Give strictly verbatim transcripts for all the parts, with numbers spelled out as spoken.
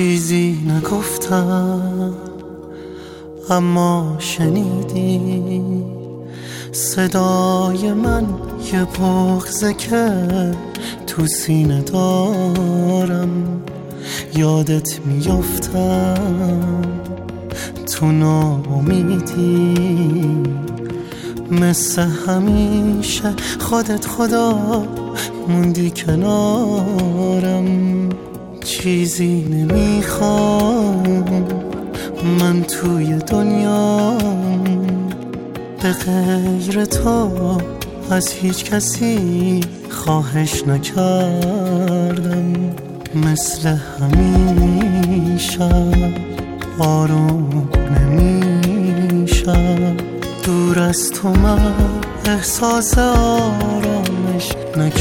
چیزی نگفتم اما شنیدی صدای من، یه بغضه که تو سینه دارم. یادت میافتم تو ناامیدی، مثل همیشه خودت خدا موندی کنارم. چیزی نمیخوام من توی دنیا به غیر تو، از هیچ کسی خواهش نکردم. مثل همیشه آروم نمیشم، دور از تو من احساس آرامش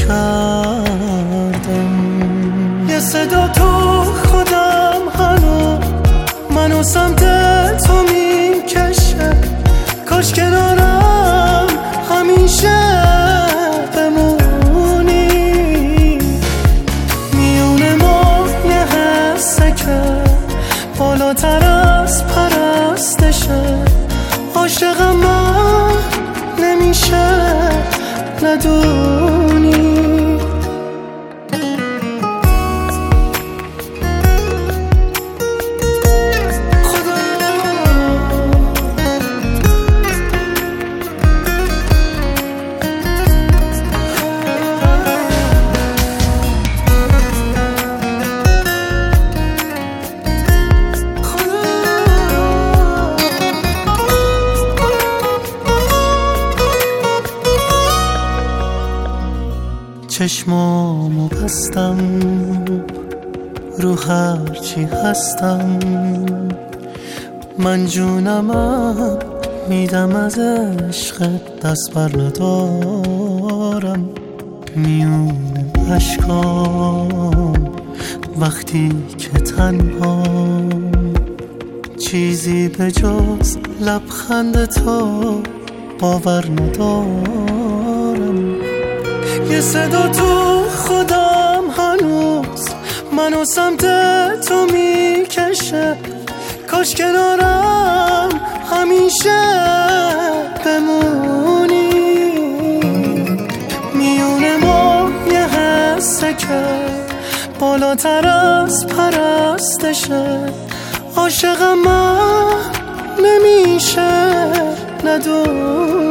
نکردم. یه صدا تو خودم هنو منو سمت تو میکشه، کاش کنارم همیشه بمونی. میونه ما یه حسه که بالاتر از پرستشه، عاشقم من نمیشه ندونی. چشمامو بستم رو هرچی هستم، من جونمم میدم از عشقت، دست بر ندارم. میونه اشکام وقتی که تنها، چیزی به جز لبخند تو باور ندارم. یه صدا تو خودم هنوز منو سمت تو میکشه، کاش کنارم همیشه بمونی. میونه ما یه حسه که بالاتر از پرستشه، عاشقم من نمیشه ندون.